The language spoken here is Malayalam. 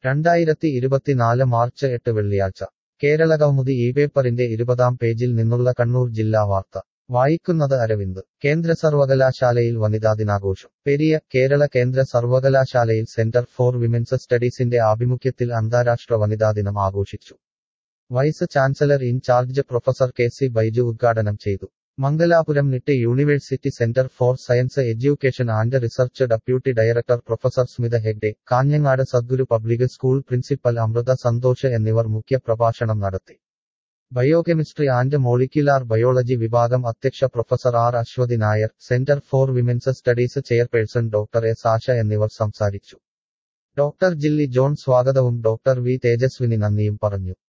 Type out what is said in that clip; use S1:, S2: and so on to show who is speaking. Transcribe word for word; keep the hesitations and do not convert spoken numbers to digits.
S1: രണ്ടായിരത്തി ഇരുപത്തിനാല് മാർച്ച് എട്ട് വെള്ളിയാഴ്ച കേരളകൗമുദി ഈ പേപ്പറിന്റെ ഇരുപതാം പേജിൽ നിന്നുള്ള കണ്ണൂർ ജില്ലാ വാർത്ത വായിക്കുന്നത് അരവിന്ദ് കേന്ദ്ര സർവകലാശാലയിൽ വനിതാ ദിനാഘോഷം പെരിയ കേരള കേന്ദ്ര സർവകലാശാലയിൽ സെന്റർ ഫോർ വിമൻസ് സ്റ്റഡീസിന്റെ ആഭിമുഖ്യത്തിൽ അന്താരാഷ്ട്ര വനിതാ ദിനം ആഘോഷിച്ചു vice chancellor incharge professor K C Baiju ഉദ്ഘാടനം ചെയ്തു Mangalapuram Nitte university centre for science education and research deputy director professor Smitha Hegde Kanhangad Sadguru public school principal Amrutha Santhosh എന്നിവർ മുഖ്യ പ്രഭാഷണം നടത്തി ബയോകെമിസ്ട്രി ആൻഡ് മോളിക്യുലാർ ബയോളജി വിഭാഗം അധ്യക്ഷ professor R Aswathi Nair centre for women's studies chairperson doctor S Asha എന്നിവർ സംസാരിച്ചു ഡോക്ടർ ജില്ലി ജോൺ സ്വാഗതവും ഡോക്ടർ വി തേജസ്വിനി നന്ദിയും പറഞ്ഞു